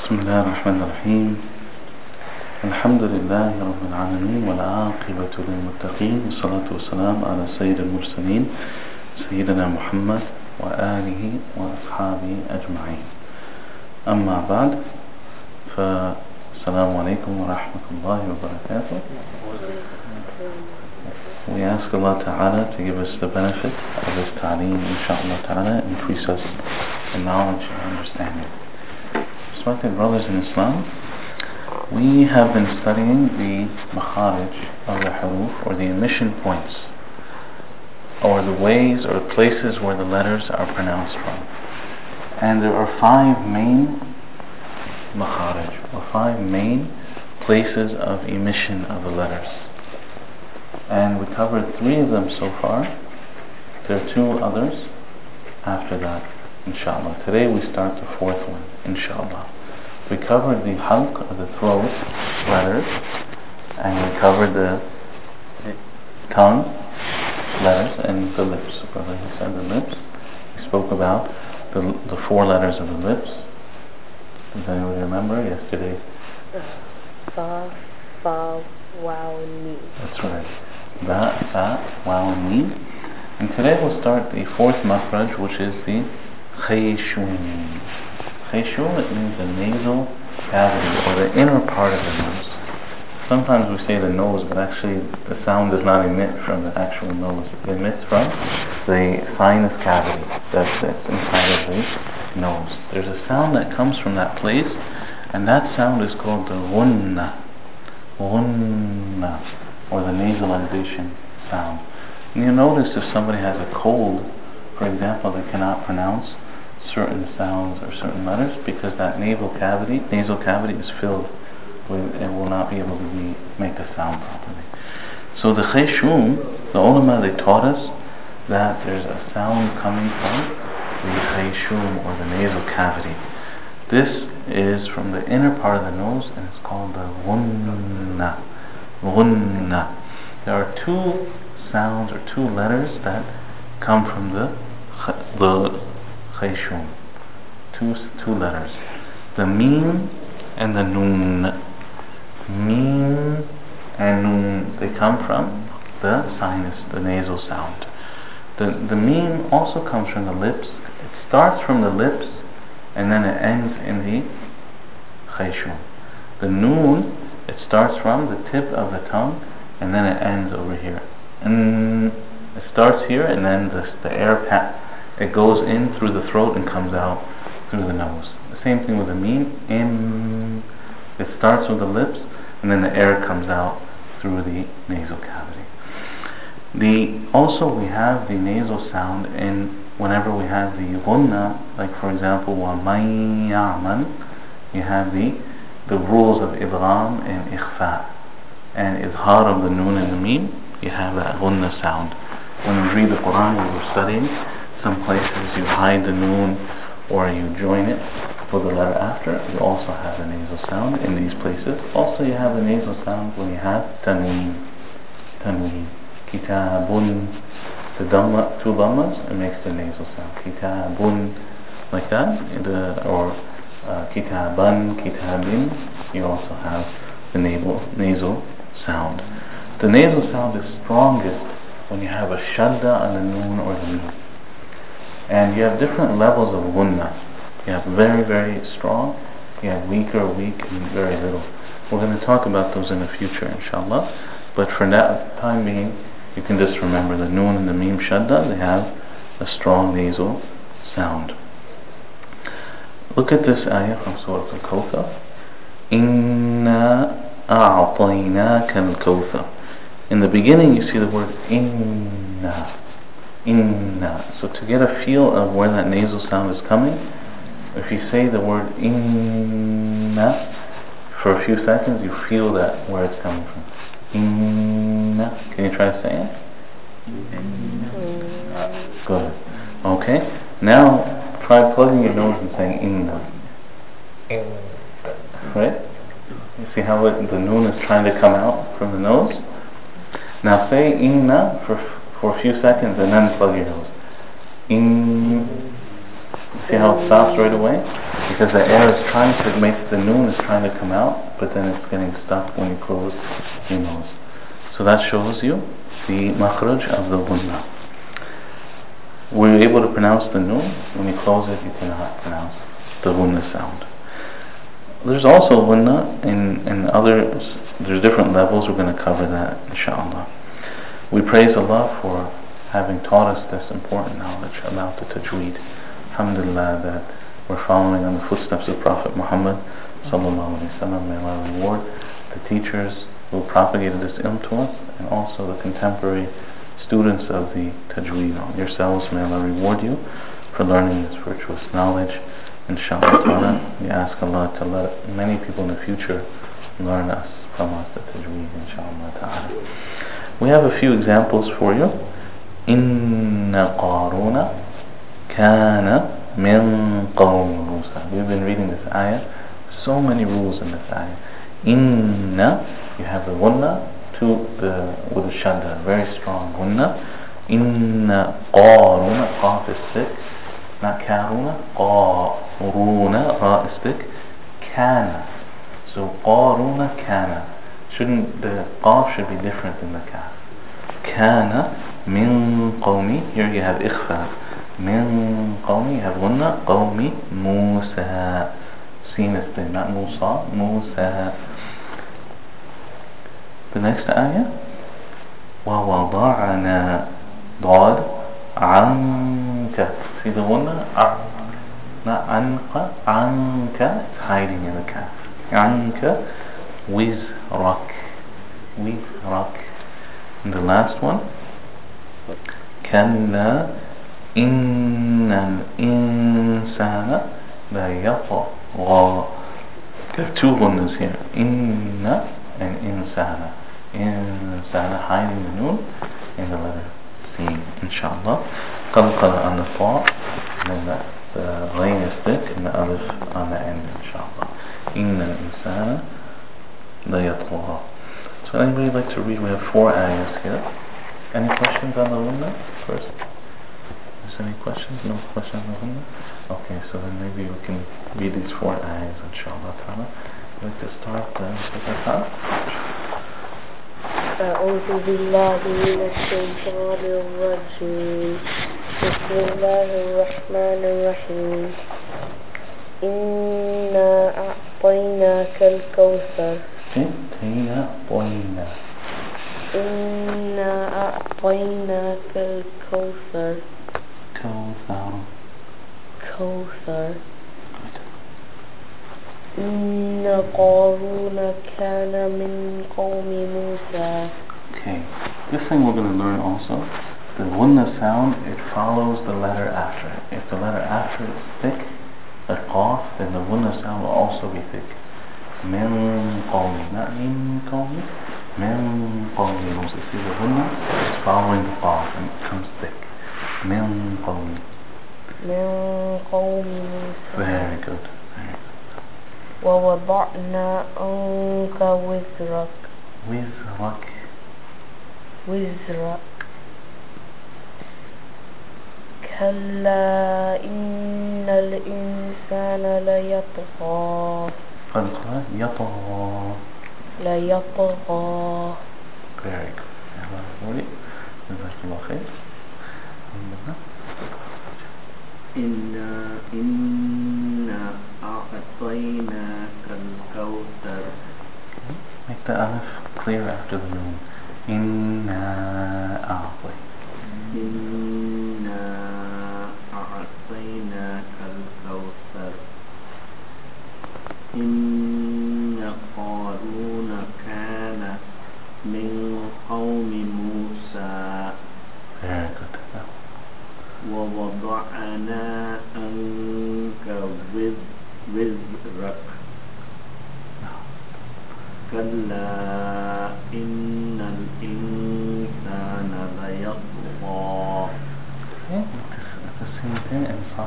بسم الله الرحمن الرحيم. الحمد لله رب العالمين والعاقبة للمتقين والصلاة والسلام على سيد المرسلين سيدنا محمد وآله وأصحابه أجمعين. أما بعد، فالسلام عليكم ورحمة الله وبركاته. We ask Allah Ta'ala to give us the benefit of His ta'aleem, inshaAllah Ta'ala, increase us in knowledge and understanding. Respected brothers in Islam, we have been studying the makharij of the huruf, or the emission points, or the ways or places where the letters are pronounced from. And there are 5 main makharij, or 5 main places of emission of the letters. And we covered 3 of them so far. There are 2 others after that, inshallah. Today we start the 4th one, inshallah. We covered the halq, or the throat letters, and we covered the tongue letters and the lips. Brother, he said the lips. We spoke about the 4 letters of the lips. Does anybody remember yesterday? Ba, fa, waw, ni. That's right. Ba, fa, waw, ni. And today we'll start the 4th makhraj, which is the khayshun. Khayshun, it means the nasal cavity, or the inner part of the nose. Sometimes we say the nose, but actually the sound does not emit from the actual nose. It emits from the sinus cavity that sits inside of the nose. There's a sound that comes from that place, and that sound is called the ghunna. Ghunna, or the nasalization sound. And you'll notice if somebody has a cold, for example, they cannot pronounce certain sounds or certain letters because that nasal cavity is filled with, it will not be able to make a sound properly. So the khayshum, the ulama, they taught us that there's a sound coming from the khayshum, or the nasal cavity. This is from the inner part of the nose, and it's called the ghunna. Ghunna. There are 2 sounds or 2 letters that come from the khayshum. 2 letters. The mim and the noon. Mim and noon, they come from the sinus, the nasal sound. The mim also comes from the lips. It starts from the lips and then it ends in the khayshum. The noon, it starts from the tip of the tongue and then it ends over here. And it starts here, and then the air it goes in through the throat and comes out through the nose. The same thing with the mim. It starts with the lips, and then the air comes out through the nasal cavity. Also we have the nasal sound in whenever we have the ghunna, like for example, wa man ya'mal, you have the rules of idgham and ikhfa, and izhar of the noon and the mim, you have that ghunna sound. When we read the Quran, we were studying, some places you hide the noon or you join it for the letter after. You also have the nasal sound in these places. Also you have the nasal sound when you have tanween. Tanween. Kitabun. The 2 dhammas, it makes the nasal sound. Kitabun, like that. Or kitaban, kitabin, you also have the nasal sound. The nasal sound is strongest when you have a shadda on the noon or the noon. And you have different levels of ghunna. You have very, very strong, you have weaker, weak, and very little. We're going to talk about those in the future, inshallah. But for that time being, you can just remember the noon and the mim shadda, they have a strong nasal sound. Look at this ayah from Surah Al-Kawthar. Inna a'tainaka al-kawthar. In the beginning you see the word inna. Inna. So to get a feel of where that nasal sound is coming, if you say the word inna for a few seconds, you feel that where it's coming from. Inna. Can you try to say it? Good. Okay. Now try plugging your nose and saying inna. Right? You see how the noon is trying to come out from the nose? Now say inna for a few seconds and then plug your nose. In. See how it stops right away? Because the air is trying to make, the noon is trying to come out, but then it's getting stuck when you close your nose. So that shows you the makhraj of the gunna. Were you able to pronounce the noon? When you close it, you cannot pronounce the gunna sound. There's also gunna in others, there's different levels. We're going to cover that, inshallah. We praise Allah for having taught us this important knowledge about the tajweed. Alhamdulillah that we're following on the footsteps of Prophet Muhammad sallallahu alaihi wasallam. May Allah reward the teachers who propagated this ilm to us, and also the contemporary students of the tajweed. Yourselves, may Allah reward you for learning this virtuous knowledge. Inshallah ta'ala, we ask Allah to let many people in the future learn from us the tajweed, inshallah ta'ala. We have a few examples for you. Inna Qaruna kana min qawmi Musa. We've been reading this ayah. So many rules in this ayah. Inna, you have the gunna with the shadda, very strong gunna. Inna Qaruna, qaf is thick, not karuna. Qaruna, ra is thick. Kana. So Qaruna kana. The qaf should be different than the kaf. Kana min qawmi. Here you have ikhfa. Min qawmi, you have gunna. Qawmi Musa. Sin is thin, not Musa. Musa. The next ayah. وَوَضَعْنَا ضاد عَنْكَ. See the gunna? Not anqa. Anka. It's hiding in the kaf. Anka. Wizrak. Wizrak. And the last one. Kalla innal insana la yatgha. There are two gunnas here. Inna and insana. Insana, hiding the noon in the letter C, inshallah. Qalqala on the fa, and then the ghain is thick, and the alif on the end, inshallah. Inna insana la yatgha. So anybody like to read? We have 4 ayahs here. Any questions on the gunna first? Is there any questions? No questions on the gunna? Okay, so then maybe we can read these 4 ayahs, inshallah ta'ala. I'd like to start with the Quran. أعوذ بالله من الشيطان الرجيم بسم الله الرحمن الرحيم إنا أعطيناك الكوثر إنا أعطيناك الكوثر كوثر إن قارون كان من قوم موسى. Okay, this thing we're going to learn also. The gunna sound, it follows the letter after it. If the letter after is thick, like qaf, then the gunna sound will also be thick. Min qawmi, not min qawmi. Min qawmi Musa. See the gunna is following the qaf and it becomes thick. Min qawmi. Min qawmi Musa. Very good. ووضعنا عنك وزرك كلا إن الإنسان ليطغى Very good. إنا أعطيناك الكوثر. Make the alif clear after the noon. إنا أعطيناك الكوثر إن قارون كان من قوم موسى. Very good. ووضعنا عنك وزرك كلا إن الإنسان ليطغى. At the same thing,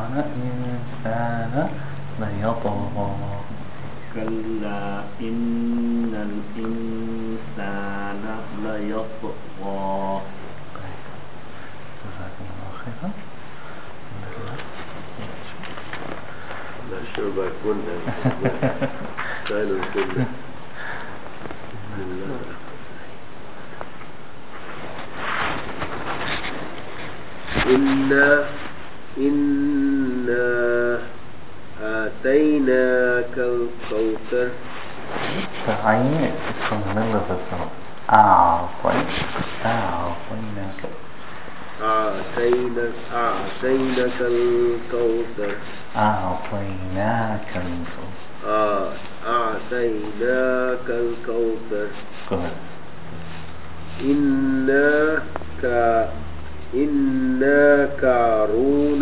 إنسان ليطغى. كلا إن الإنسان ليطغى. جزاكم الله خيرا. إنا آتيناك الكوثر. The ayn is from the middle of the throat. أعطيناك. أعطيناك الكوثر. أعطيناك الكوثر. Good. إنا قارون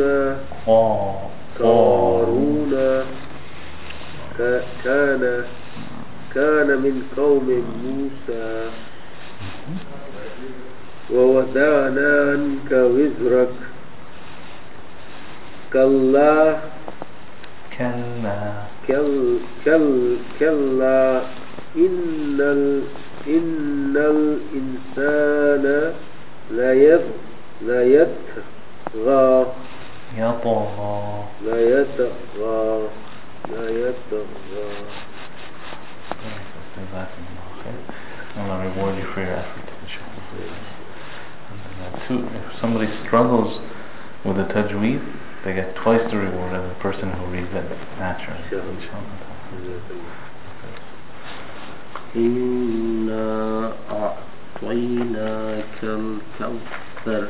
كان من قوم موسى ووضعنا عنك وزرك كلا إن الإنسان لا يطغى. Allah reward you for your effort. And if somebody struggles with the tajweed, they get twice the reward as the person who reads it naturally. إنا أعطيناك الكوثر.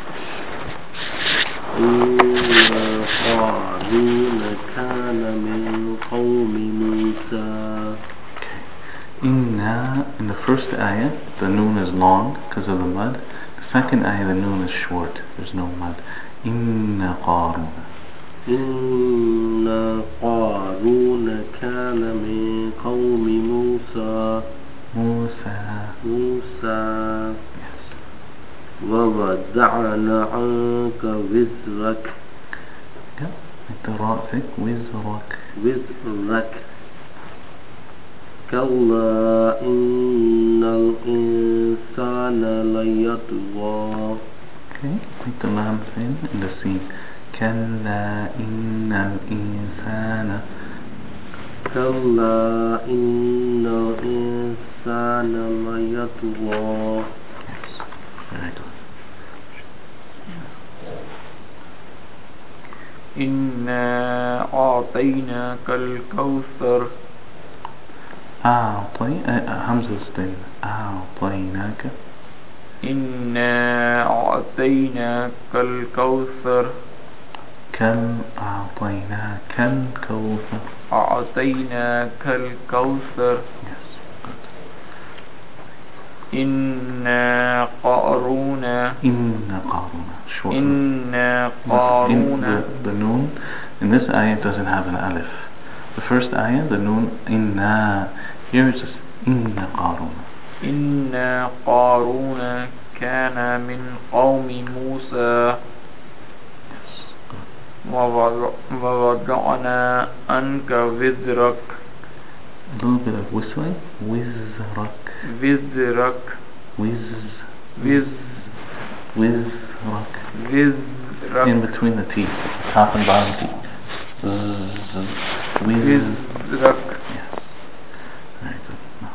إن قارون كان من قوم موسى. Inna, in the first ayah, the noon is long because of the mud. The second ayah, the noon is short. There's no mud. Inna Qarun. Inna Qarun kana min qawmi Musa. Yes. وَوَضَعْنَا عَنْكَ وِزْرَكَ. Yeah, like the ra thick. وِزْرَكَ. كلا إن الإنسان ليطغى. Okay, like the lamb thin in the scene. كلا إن الإنسان. كلا إن الإنسان ليطغى. Yes, very good. إنا أعطيناك الكوثر. همزة ستين. أعطيناك. إنا أعطيناك الكوثر. كم أعطيناك الكوثر. أعطيناك الكوثر. Yes. إنا قارون. Short. إنا قارون. The noon in this ayah doesn't have an alif. The first ayah, the noon, inna. Here it's just inna qaruna. إنا قارون كان من قوم موسى ووضعنا عنك وزرك. A little bit of whistling. Wizrak. In between the teeth, top and bottom teeth. Wizrak. Yes. Very good. No.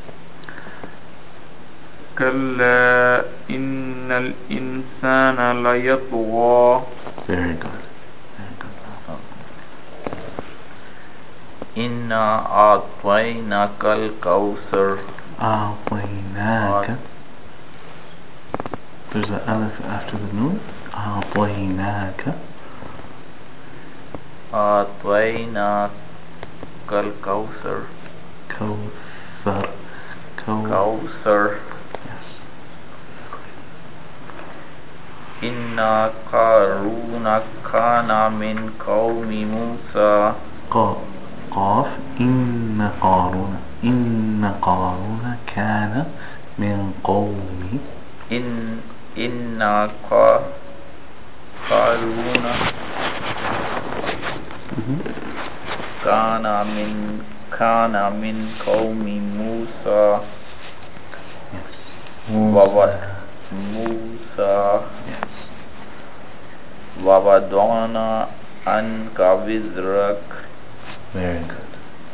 كلا إن الإنسان ليطغى. Very good. إنا أعطيناك الكوثر. أعطيناك. There's an alif after the noon. أعطيناك. أعطيناك الكوثر. كوثر. Yes. إنا قارون كان من قوم موسى. قاف. إن قارون كان من قوم. إن قارون كان من قوم موسى. Yes. موسى. Yes. ووضعنا عنك وزرك. Very good.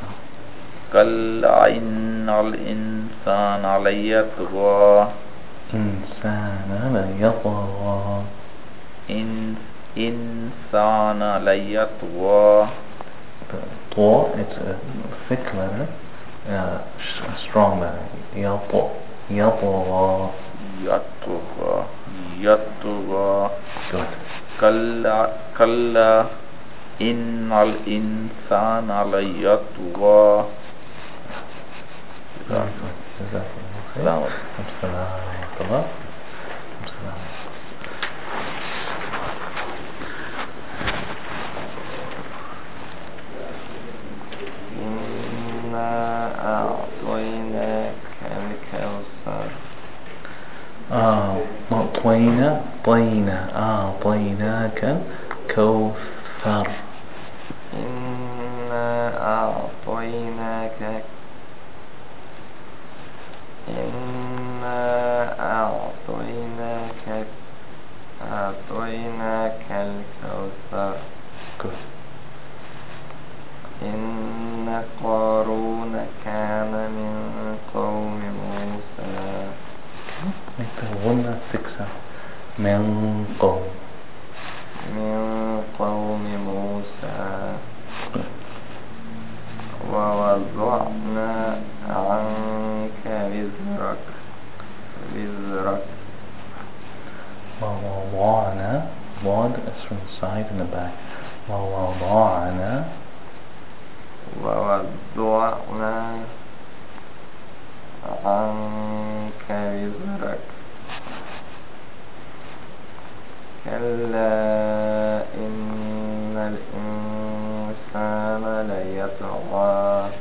كلا إن الإنسان ليطغى إنسان ليطغى. إنسان ليطغى. The طو, it's a thick letter, a strong letter. يطغى. يطغى. يطغى. يطغى. Good. كلا إن الإنسان ليطغى. Very good. السلام عليكم. السلام ورحمة الله. السلام. إنا أعطيناك الكوثر. أعطيناك الكوثر. إنا أعطيناك الكوثر. Good. إن قارون كان من قوم موسى. Make the one thick sound. من قوم موسى. ووضعنا عنك وزرك. ووضعنا. Wad is from the side and the back. ووضعنا. ووضعنا عنك وزرك. كلا إن الإنسان ليطغى.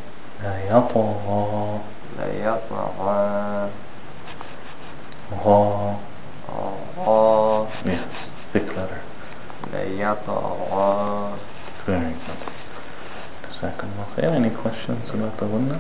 Yes, thick letter. ليطغى. Very good. Second one. Any questions about the gunna?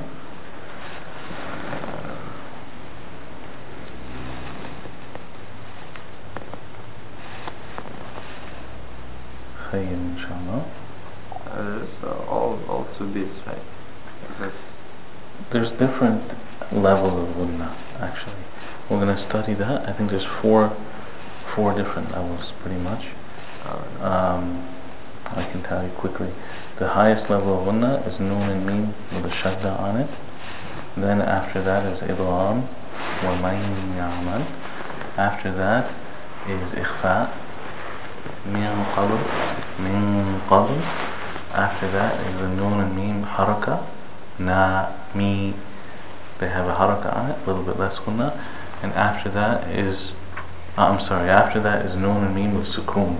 Inshallah. So all two beats, right? There's different levels of gunna, actually. We're going to study that. I think there's four different levels, pretty much. I can tell you quickly. The highest level of gunna is noon and meen with a shadda on it. Then after that is idgham wa man ya'mal. After that is ikhfa min qabl. After that is the noon and meen haraka na mi. They have a haraka on it, a little bit less gunna. And after that is after that is noon and meen with sukoon.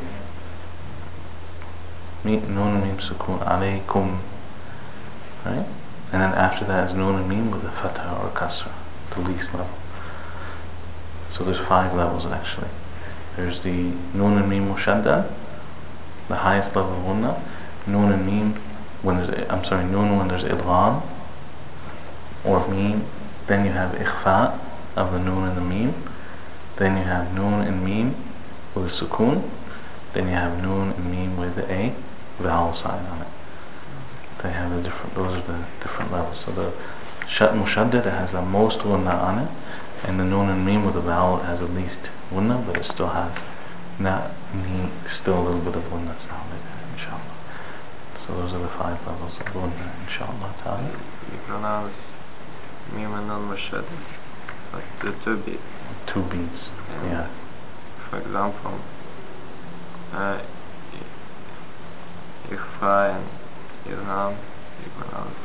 Noon and meen sukoon alaykum. Right? And then after that is noon and meen with a fatha or kasra, the least level. So there's 5 levels actually. There's the noon and meen mushadda, the highest level of gunna. Noon and meen when there's noon when there's idgham or meen. Then you have ikhfa of the noon and the meen. Then you have noon and meen with a sukoon. Then you have noon and meen with a vowel sign on it. They have those are the different levels. So the mushaddad has the most gunna on it, and the noon and meen with the vowel has the least gunna, but it still has still a little bit of gunna sound in it, inshallah. So those are the 5 levels of gunna, inshallah ta'ala. You pronounce mim and nun mushaddad, like the 2 beats. 2 beats, yeah. For example, ikhfa and idgham, you pronounce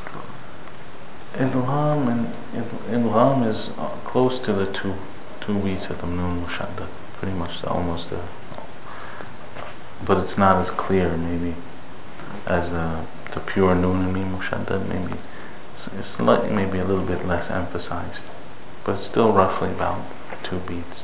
Idgham is close to the 2 beats of the noon mushaddad, pretty much almost but it's not as clear maybe as the pure noon and meen mushaddad. Maybe it's slightly, maybe a little bit less emphasized, but it's still roughly about 2 beats.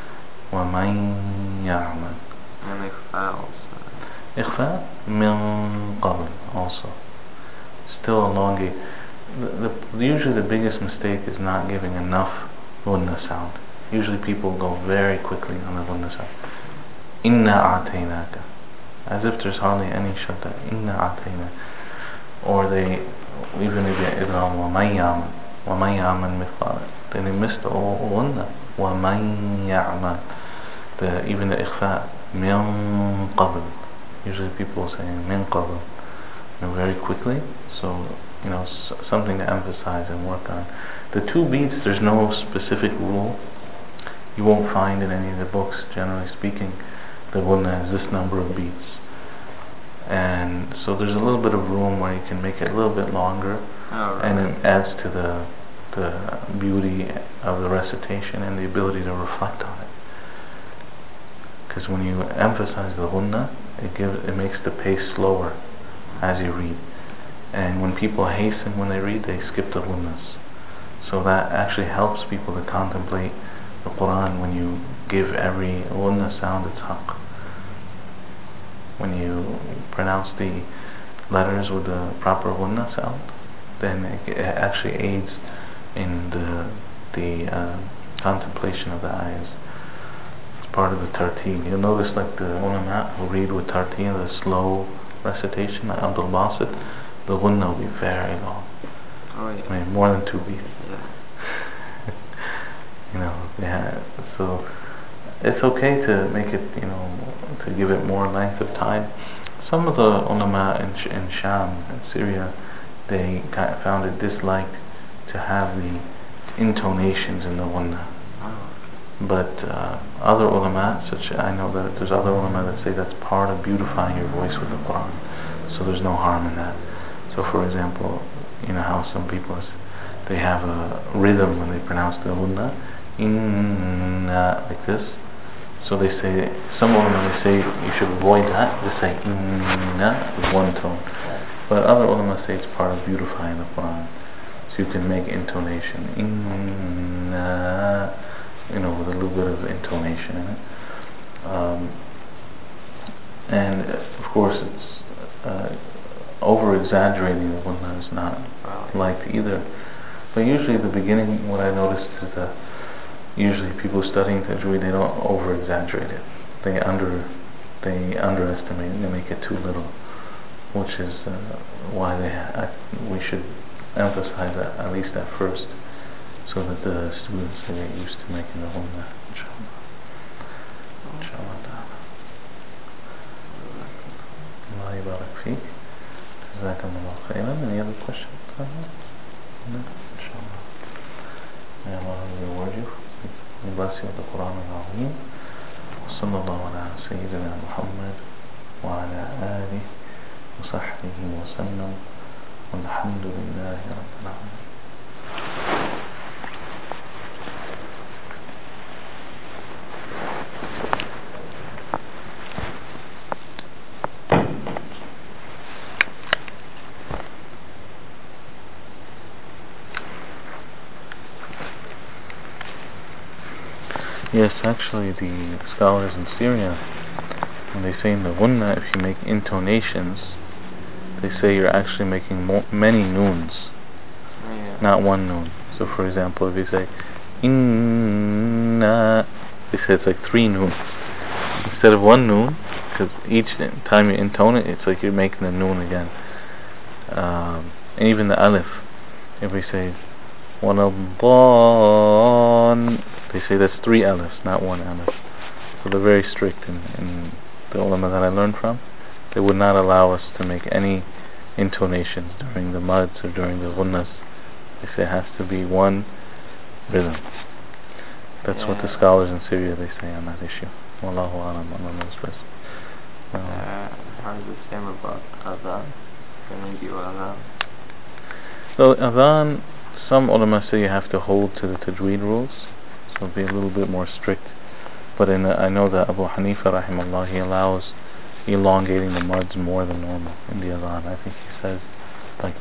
وَمَن يَعْمَلْ. and ikhfa also. Ikhfa min qabl also. Still elongate. Usually the biggest mistake is not giving enough gunna sound. Usually people go very quickly on the gunna sound. Inna a'tainaka. As if there's hardly any shadda. Inna a'tainaka. or they even if they idgham وَمَن يَعْمَلْ مِثْقَالَ, then they missed the غُنَّة. وَمَن يَعْمَلْ, even the ikhfa, مِن قَبْلِ. Usually people say min qabl, very quickly. So something to emphasize and work on. The 2 beats, there's no specific rule. You won't find in any of the books, generally speaking, the ghunna has this number of beats. And so there's a little bit of room where you can make it a little bit longer, and it adds to the beauty of the recitation and the ability to reflect on it. Because when you emphasize the ghunna, it makes the pace slower as you read. And when people hasten when they read, they skip the ghunnas. So that actually helps people to contemplate the Quran when you give every ghunna sound its haqq. When you pronounce the letters with the proper ghunna sound, then it actually aids in the contemplation of the ayahs. It's part of the tarteel. You'll notice like the ulama who read with tarteel, the slow recitation, like Abdul Basit, the ghunna will be very long. I mean, more than 2 beats. So it's okay to make it, to give it more length of time. Some of the ulama in Sham, in Syria, they found it disliked to have the intonations in the ghunna. But other ulama, I know that there's other ulama that say that's part of beautifying your voice with the Quran. So there's no harm in that. So for example, how some people, they have a rhythm when they pronounce the ghunna, inna, like this. So they say, some ulama they say you should avoid that, just say inna with 1 tone. But other ulama say it's part of beautifying the Quran. So you can make intonation, inna, with a little bit of intonation in it. And of course it's over-exaggerating the ghunna is not liked either. But usually at the beginning, what I noticed is that usually people studying tajweed, they don't over-exaggerate it. They underestimate it, they make it too little, which is why we should emphasize that at least at first, so that the students get used to making the ghunna, inshallah. Allah yabarak feek. Jazakumullah khairan. Any other questions? No? Inshallah. May Allah reward you. We bless you with the Quran al-Azim. وصلى الله على سيدنا محمد وعلى آله وصحبه وسلم والحمد لله رب العالمين. Yes, actually the scholars in Syria, when they say in the ghunna, if you make intonations, they say you're actually making many noons, not 1 noon. So for example, if you say inna, they say it's like 3 noons instead of 1 noon, because each time you intone it, it's like you're making a noon again. And even the alif, if we say وَنَضَّانَ, they say that's 3 alifs, not 1 alif. So they're very strict in the ulama that I learned from. They would not allow us to make any intonations during the mads or during the ghunnas. They say it has to be 1 rhythm. That's what the scholars in Syria, they say on that issue. Wallahu alam, Allah knows best. How is the same about adhan? Can we do adhan? So adhan, some ulama say you have to hold to the tajweed rules, so be a little bit more strict. But I know that Abu Hanifa rahimahullah, he allows elongating the mads more than normal in the adhan. I think he says like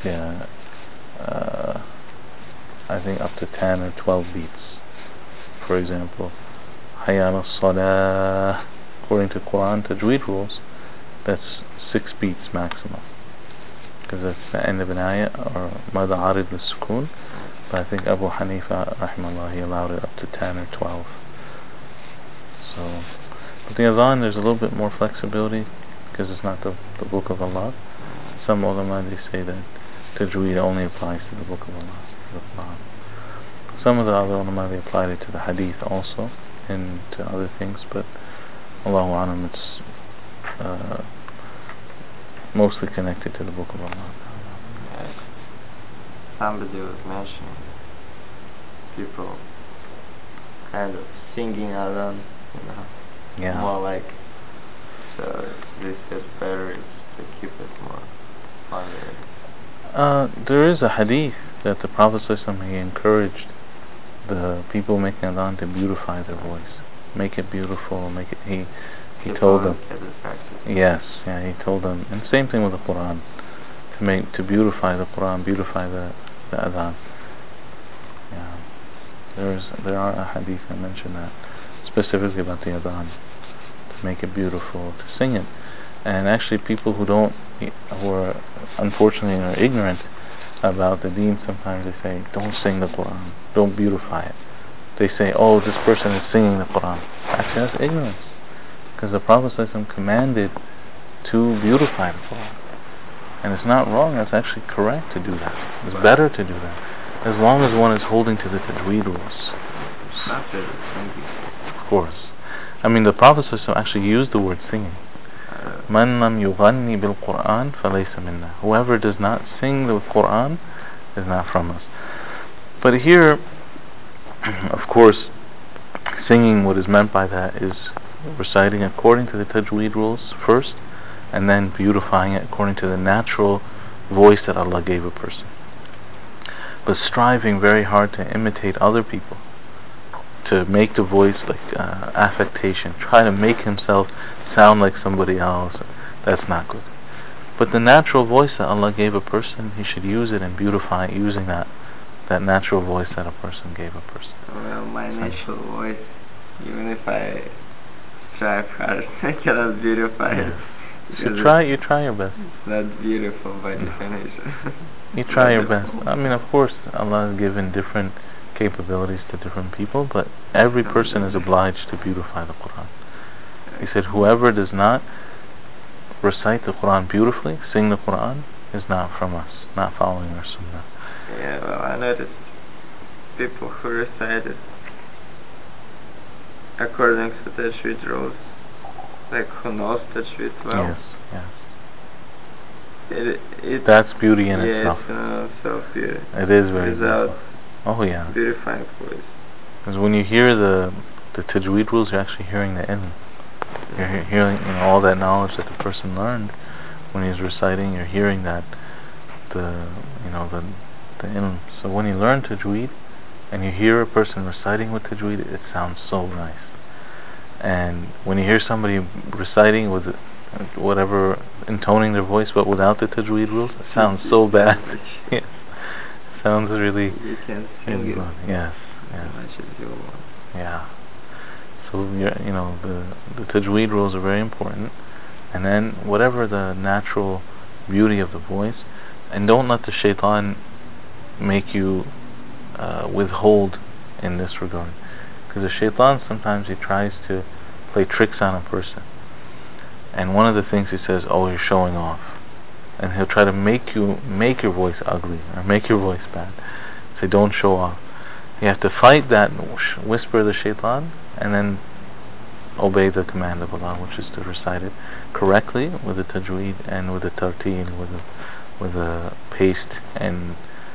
I think up to 10 or 12 beats. For example, Hayya ala salah, according to Quran tajweed rules, that's 6 beats maximum, because that's the end of an ayah, or mad arid al-sukun. But I think Abu Hanifa rahimahullah, he allowed it up to 10 or 12. So, but the adhan, there's a little bit more flexibility, because it's not the book of Allah. Some ulama, they say that tajweed only applies to the Book of Allah, the Quran. Some of the other ulama, they applied it to the hadith also, and to other things, but Allahu A'lam, it's mostly connected to the Book of Allah. Somebody was mentioning people kind of singing around, Yeah. more like, so they said better is to keep it more under. There is a hadith that the Prophet ﷺ, he encouraged the people making adhan to beautify their voice, make it beautiful, make it. He told them. Yes, yeah, he told them, and same thing with the Quran, to beautify the Quran, beautify the adhan. Yeah, there are a hadith that mention that specifically about the adhan, to make it beautiful, to sing it. And actually, people who are unfortunately are ignorant about the deen, sometimes they say, don't sing the Quran, don't beautify it. They say, oh, this person is singing the Quran. Actually, that's ignorance, because the Prophet ﷺ commanded to beautify the Quran, and it's not wrong. It's actually correct to do that. It's better to do that, as long as one is holding to the tajweed rules. Of course. I mean, the Prophet ﷺ actually used the word singing. Man lam yughanni bil Quran falaysa minna. Whoever does not sing the Quran is not from us. But here, of course, singing, what is meant by that is reciting according to the tajweed rules first, and then beautifying it according to the natural voice that Allah gave a person. But striving very hard to imitate other people, to make the voice like affectation, try to make himself sound like somebody else, that's not good. But the natural voice that Allah gave a person, he should use it and beautify it using that natural voice that a person gave a person. Well, my natural voice, even if I strive hard, I cannot beautify it. You try your best. It's not beautiful by definition. You try your best. I mean, of course, Allah has given different capabilities to different people, but every person is obliged to beautify the Quran. He said, whoever does not recite the Quran beautifully, sing the Quran, is not from us, not following our sunnah. Yeah, well, I noticed people who recite it according to the tajweed rules, like who knows tajweed well. Yes. That's beauty in itself. Yes, itself beauty. It is very beautiful. Oh yeah. Beautifying voice. Because when you hear the tajweed rules, you're actually hearing the ilm. You're hearing all that knowledge that the person learned when he's reciting. You're hearing that the ilm. So when you learn tajweed and you hear a person reciting with tajweed, it sounds so nice. And when you hear somebody reciting with whatever, intoning their voice but without the tajweed rules, it sounds so bad. Yes. It sounds really. You can't sing it. Yes. As much as you want. Yeah. So the tajweed rules are very important, and then whatever the natural beauty of the voice, and don't let the shaitan make you withhold in this regard, because the shaitan sometimes he tries to play tricks on a person, and one of the things he says, oh, you're showing off, and he'll try to make your voice ugly or make your voice bad. Say, don't show off. You have to fight that whisper of the shaitan, and then obey the command of Allah, which is to recite it correctly with the tajweed and with the tartil, with a paced and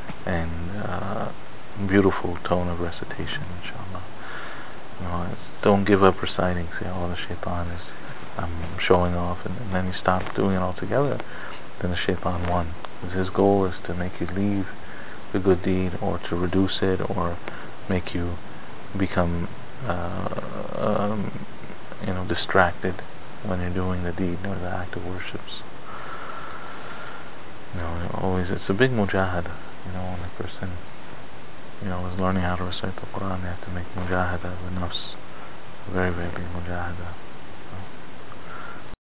beautiful tone of recitation, inshallah. Don't give up reciting. Say, oh, the shaitan is showing off, and then you stop doing it altogether. Then the shaitan won. Because his goal is to make you leave the good deed, or to reduce it, or make you become distracted when you're doing the deed or the act of worships. Always, it's a big mujahada. When a person is learning how to recite the Quran, they have to make mujahada of the nafs. Very, very big mujahada.